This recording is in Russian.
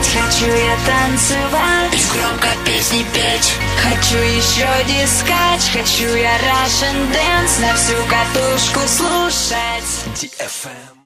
хочу я танцевать и громко песни петь. Хочу еще дискач, хочу я Russian dance на всю катушку слушать. DFM.